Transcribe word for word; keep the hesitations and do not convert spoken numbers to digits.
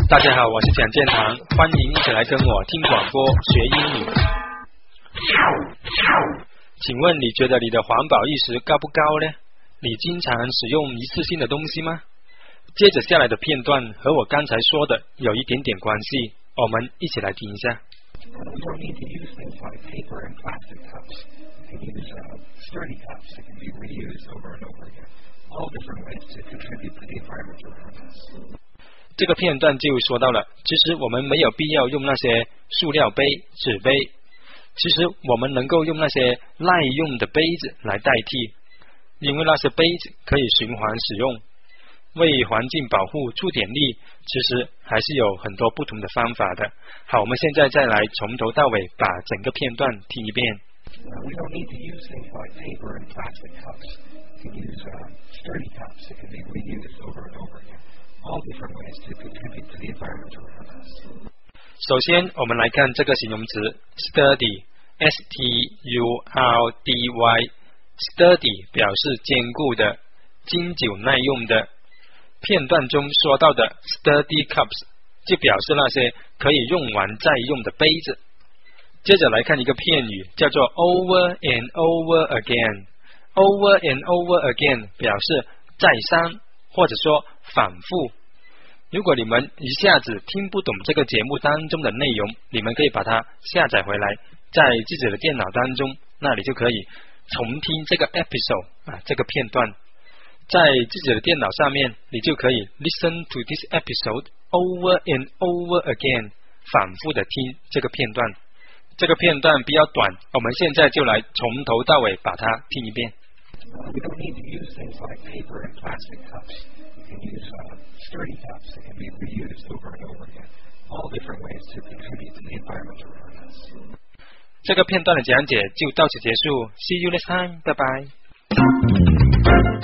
大家好，我是蒋建堂，欢迎一起来跟我听广播学英语。请问你觉得你的环保意识高不高呢？你经常使用一次性的东西吗？接着下来的片段和我刚才说的有一点点关系，我们一起来听一下。这个片段就说到了，其实我们没有必要用那些塑料杯、纸杯，其实我们能够用那些耐用的杯子来代替，因为那些杯子可以循环使用，为环境保护出点力，其实还是有很多不同的方法的。好，我们现在再来从头到尾把整个片段听一遍。 We don't need to use things like paper and plastic cups. We can use uh, sturdy cups that can be reused over and over again. All different ways to contribute to the environment around us. 首先，我们来看这个形容词 sturdy, S T U R D Y. Sturdy 表示坚固的、经久耐用的。片段中说到的 sturdy cups 就表示那些可以用完再用的杯子。接着来看一个片语，叫做 over and over again. Over and over again 表示再三，或者说反复。如果你们一下子听不懂这个节目当中的内容，你们可以把它下载回来，在自己的电脑当中，那里就可以重听这个 episode 啊，这个片段。在自己的电脑上面，你就可以 listen to this episode over and over again， 反复的听这个片段。这个片段比较短，我们现在就来从头到尾把它听一遍。 We don't need to use things like paper and plastic cups. We can use uh, sturdy cups that can be reused over and over again. All different ways to contribute to the environment around us. 这个片段的讲解就到此结束。See you next time. Bye bye.